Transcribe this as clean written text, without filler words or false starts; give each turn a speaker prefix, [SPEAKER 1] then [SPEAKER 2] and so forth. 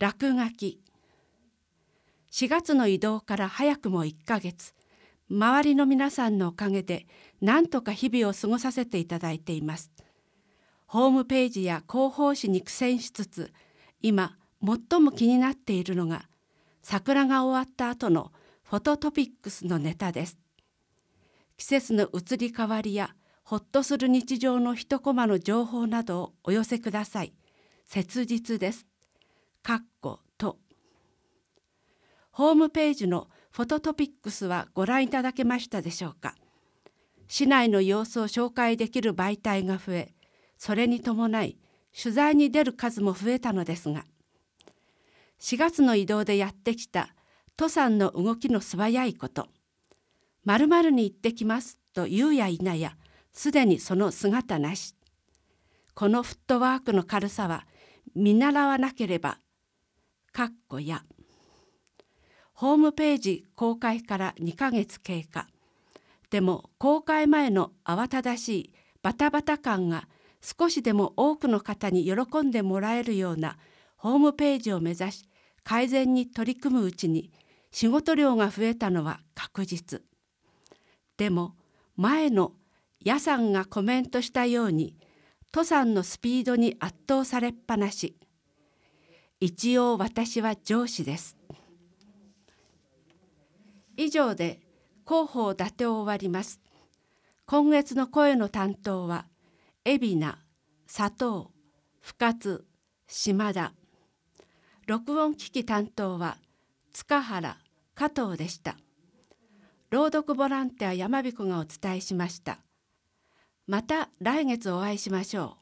[SPEAKER 1] 落書き。4月の移動から早くも1ヶ月、周りの皆さんのおかげで何とか日々を過ごさせていただいています。ホームページや広報誌に苦戦しつつ、今最も気になっているのが桜が終わった後のフォトトピックスのネタです。季節の移り変わりやほっとする日常の一コマの情報などをお寄せください。切実です。とホームページのフォトトピックスはご覧いただけましたでしょうか。市内の様子を紹介できる媒体が増え、それに伴い取材に出る数も増えたのですが、4月の移動でやってきた登山の動きの素早いこと、〇〇に行ってきますと言うや否や、すでにその姿なし。このフットワークの軽さは見習わなければ、やホームページ公開から2ヶ月経過。でも公開前の慌ただしいバタバタ感が少しでも多くの方に喜んでもらえるようなホームページを目指し改善に取り組むうちに仕事量が増えたのは確実。でも前のヤさんがコメントしたように登山のスピードに圧倒されっぱなし。一応私は上司です。以上で広報伊達を終わります。今月の声の担当は海老名、佐藤、深津、島田。録音機器担当は塚原、加藤でした。朗読ボランティア山彦がお伝えしました。また来月お会いしましょう。